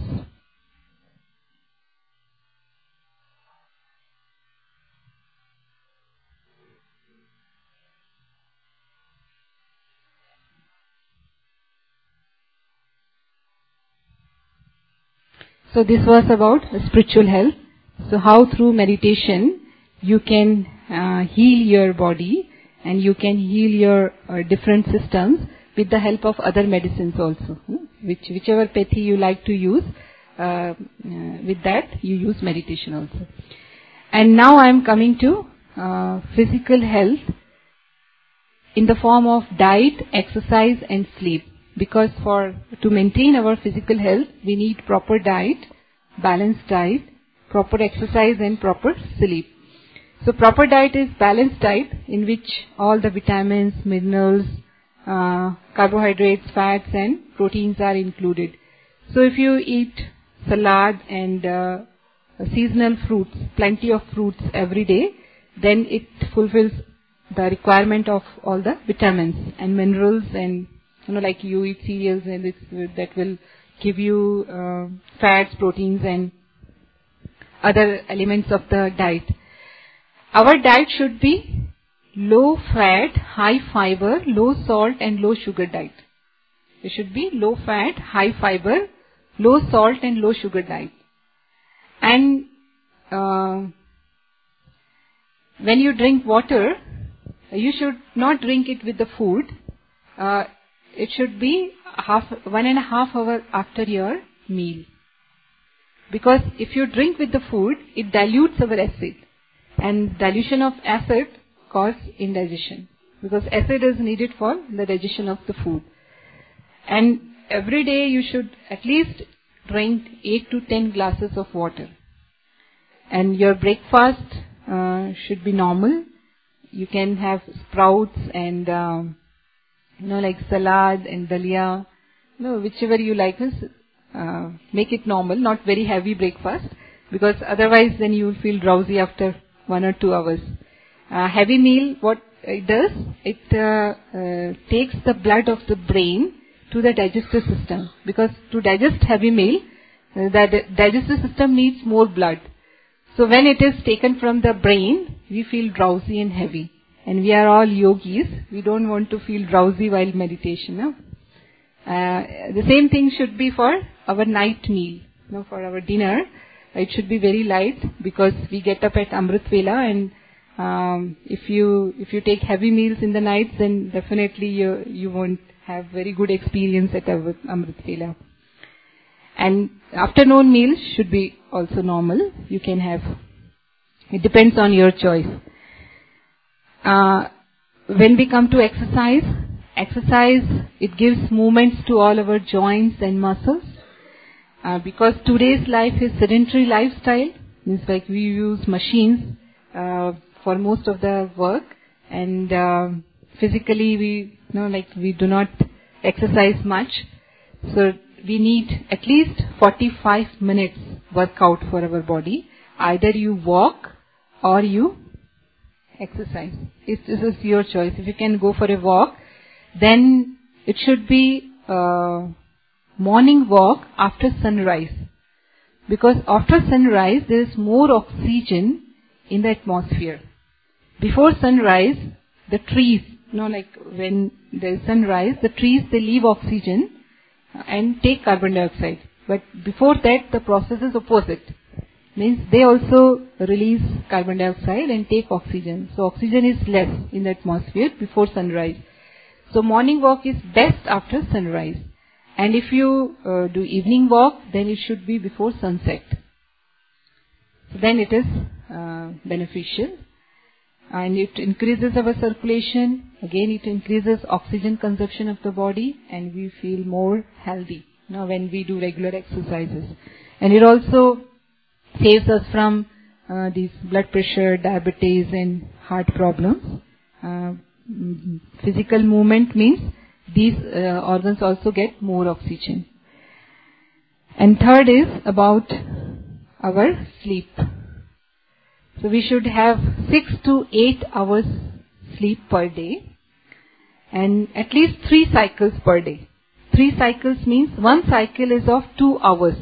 So this was about spiritual health. So how through meditation you can uh, heal your body, and you can heal your uh, different systems with the help of other medicines also. Hmm? Which, whichever pathy you like to use, uh, uh, with that you use meditation also. And now I am coming to uh, physical health in the form of diet, exercise and sleep. Because for to maintain our physical health, we need proper diet, balanced diet, proper exercise and proper sleep. So proper diet is balanced diet in which all the vitamins, minerals, uh, carbohydrates, fats and proteins are included. So if you eat salad and uh, seasonal fruits, plenty of fruits every day, then it fulfills the requirement of all the vitamins and minerals, and you know, like you eat cereals and it's, that will give you uh, fats, proteins and other elements of the diet. Our diet should be low fat, high fiber, low salt and low sugar diet. It should be low fat, high fiber, low salt and low sugar diet. And uh, when you drink water, you should not drink it with the food. Uh, it should be half, one and a half hour after your meal. Because if you drink with the food, it dilutes our acid. And dilution of acid causes indigestion. Because acid is needed for the digestion of the food. And every day you should at least drink eight to ten glasses of water. And your breakfast uh, should be normal. You can have sprouts and um, you know, like salad and dalia, you know, whichever you like. Uh, make it normal, not very heavy breakfast, because otherwise then you will feel drowsy after one or two hours. Uh, heavy meal, what it does, it uh, uh, takes the blood of the brain to the digestive system, because to digest heavy meal, uh, the digestive system needs more blood. So when it is taken from the brain, we feel drowsy and heavy. And we are all yogis. We don't want to feel drowsy while meditation. No? Uh, the same thing should be for our night meal. You know, for our dinner, it should be very light, because we get up at Amrit Vela, and um, if you if you take heavy meals in the night, then definitely you you won't have very good experience at Amrit Vela. And afternoon meals should be also normal. You can have. It depends on your choice. Uh, when we come to exercise, exercise, it gives movements to all our joints and muscles. Uh, because today's life is sedentary lifestyle, means like we use machines uh, for most of the work, and uh, physically we you know like we do not exercise much. So we need at least forty-five minutes workout for our body. Either you walk or you exercise. It's, this is your choice. If you can go for a walk, then it should be uh, morning walk after sunrise. Because after sunrise, there is more oxygen in the atmosphere. Before sunrise, the trees, you know, like when there is sunrise, the trees, they leave oxygen and take carbon dioxide. But before that, the process is opposite. Means they also release carbon dioxide and take oxygen. So oxygen is less in the atmosphere before sunrise. So morning walk is best after sunrise. And if you uh, do evening walk, then it should be before sunset. Then it is uh, beneficial. And it increases our circulation. Again, it increases oxygen consumption of the body, and we feel more healthy, you know, when we do regular exercises. And it also saves us from uh, these blood pressure, diabetes, and heart problems. Uh, physical movement means these uh, organs also get more oxygen. And third is about our sleep. So we should have six to eight hours sleep per day, and at least three cycles per day. Three cycles means one cycle is of two hours.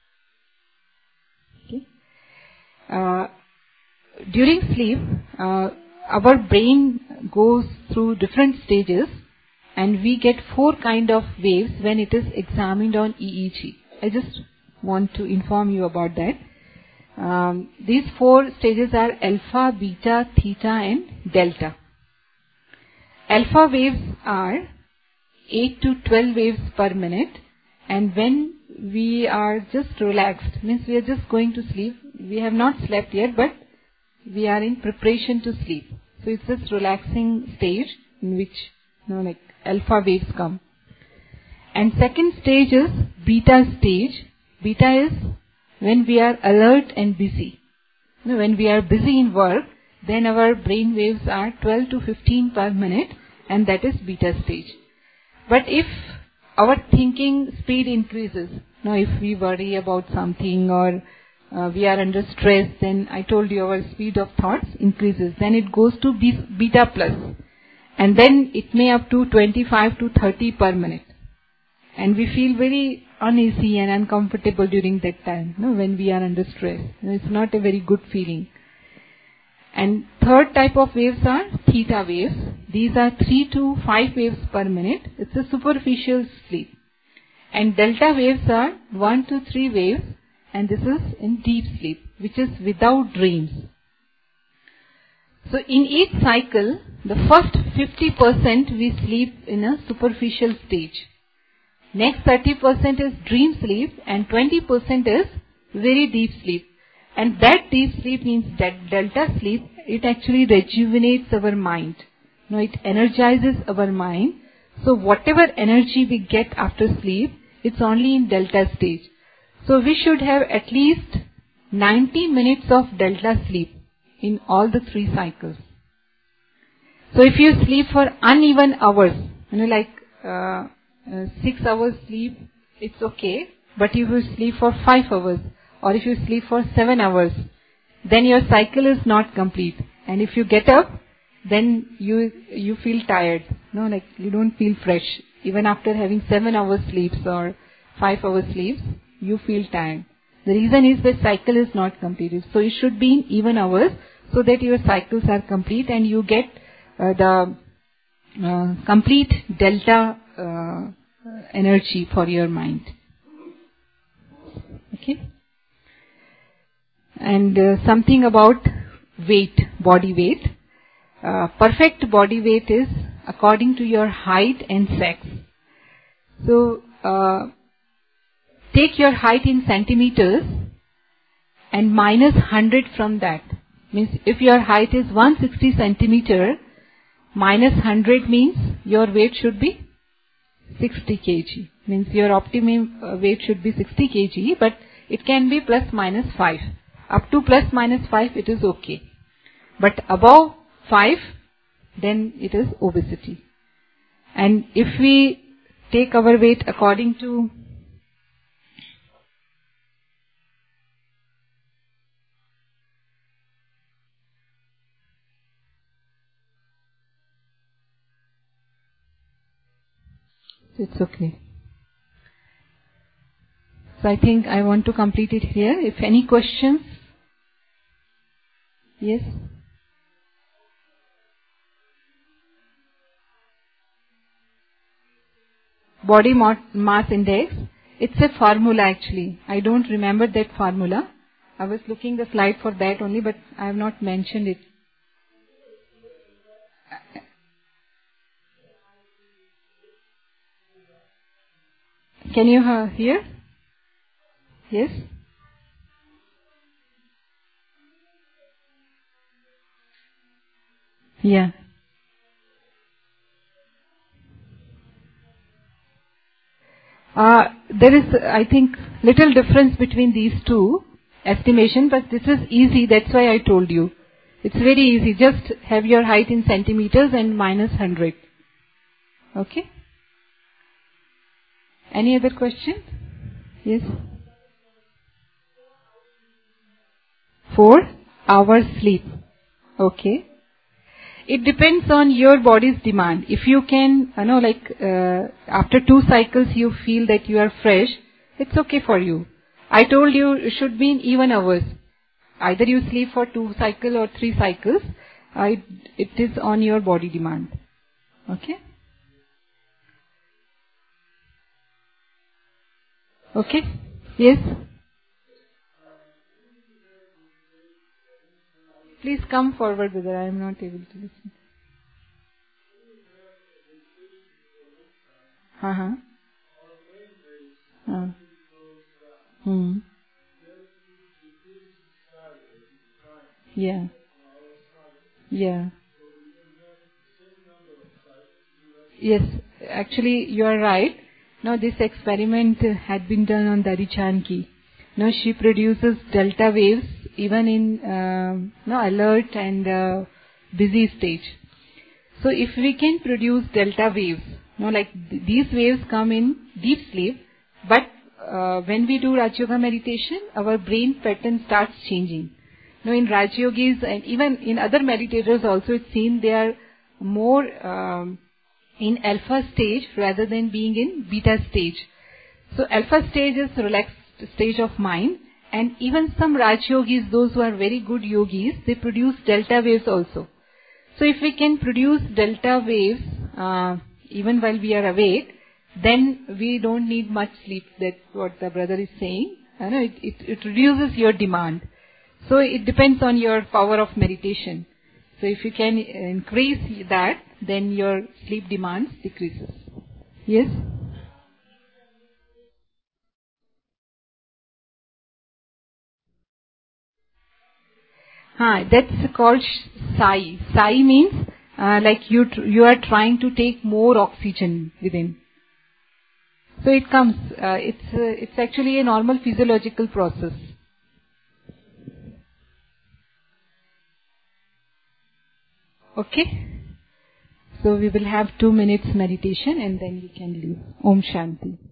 Okay. Uh, during sleep, uh, our brain goes through different stages, and we get four kind of waves when it is examined on E E G. I just want to inform you about that. Um, these four stages are alpha, beta, theta, and delta. Alpha waves are eight to twelve waves per minute, and when we are just relaxed, means we are just going to sleep, we have not slept yet, but we are in preparation to sleep. So it's this relaxing stage in which, you know, like alpha waves come. And second stage is beta stage. Beta is when we are alert and busy. You know, when we are busy in work, then our brain waves are twelve to fifteen per minute, and that is beta stage. But if our thinking speed increases, you know, if we worry about something or uh, we are under stress, then I told you our speed of thoughts increases. Then it goes to beta plus, and then it may up to twenty-five to thirty per minute. And we feel very uneasy and uncomfortable during that time, you know, when we are under stress. You know, it's not a very good feeling. And third type of waves are theta waves. These are three to five waves per minute. It's a superficial sleep. And delta waves are one to three waves, and this is in deep sleep, which is without dreams. So in each cycle, the first fifty percent we sleep in a superficial stage. Next thirty percent is dream sleep, and twenty percent is very deep sleep. And that deep sleep means that delta sleep, it actually rejuvenates our mind. You know, it energizes our mind. So whatever energy we get after sleep, it's only in delta stage. So we should have at least ninety minutes of delta sleep in all the three cycles. So if you sleep for uneven hours, you know, like uh, uh, six hours sleep, it's okay. But if you sleep for five hours, or if you sleep for seven hours, then your cycle is not complete. And if you get up, then you you feel tired. No, like you don't feel fresh. Even after having seven hours sleeps or five hours sleeps, you feel tired. The reason is the cycle is not completed. So it should be in even hours so that your cycles are complete and you get uh, the uh, complete delta uh, energy for your mind. Okay. And uh, something about weight, body weight. Uh, perfect body weight is according to your height and sex. So, uh, take your height in centimeters and minus one hundred from that. Means if your height is one hundred sixty centimeter, minus one hundred means your weight should be sixty kilograms. Means your optimum uh, weight should be sixty kilograms, but it can be plus minus five. Up to plus minus five, it is okay. But above five, then it is obesity. And if we take our weight according to it's okay. So I think I want to complete it here. If any questions? Yes? Body mass index. It's a formula actually. I don't remember that formula. I was looking the slide for that only, but I have not mentioned it. Can you uh, hear? Yes? Yeah. Uh, there is, I think, little difference between these two estimation, but this is easy. That's why I told you. It's very easy. Just have your height in centimeters and minus one hundred. Okay? Any other question? Yes? Four hours sleep. Okay. It depends on your body's demand. If you can, you know, like uh, after two cycles you feel that you are fresh, it's okay for you. I told you it should be in even hours. Either you sleep for two cycles or three cycles. Uh, it, it is on your body demand. Okay? Okay? Yes? Please come forward, brother. I am not able to listen. Uh-huh. Uh. Hmm. Yeah. Yeah. Yes, actually you are right. Now this experiment uh, had been done on Dari Chanki. Now she produces delta waves even in um, no, alert and uh, busy stage. So if we can produce delta waves, no, like th- these waves come in deep sleep, but uh, when we do Raj Yoga meditation, our brain pattern starts changing. Now in Raj Yogis and even in other meditators also, it's seen they are more um, in alpha stage rather than being in beta stage. So alpha stage is relaxed stage of mind, and even some Raj Yogis, those who are very good yogis, they produce delta waves also. So if we can produce delta waves uh, even while we are awake, then we don't need much sleep. That's what the brother is saying. I know it, it, it reduces your demand. So it depends on your power of meditation. So if you can increase that, then your sleep demand decreases. Yes? Huh, that's called Sai. Sai means uh, like you tr- you are trying to take more oxygen within. So it comes. Uh, it's uh, it's actually a normal physiological process. Okay. So we will have two minutes meditation and then we can leave. Om Shanti.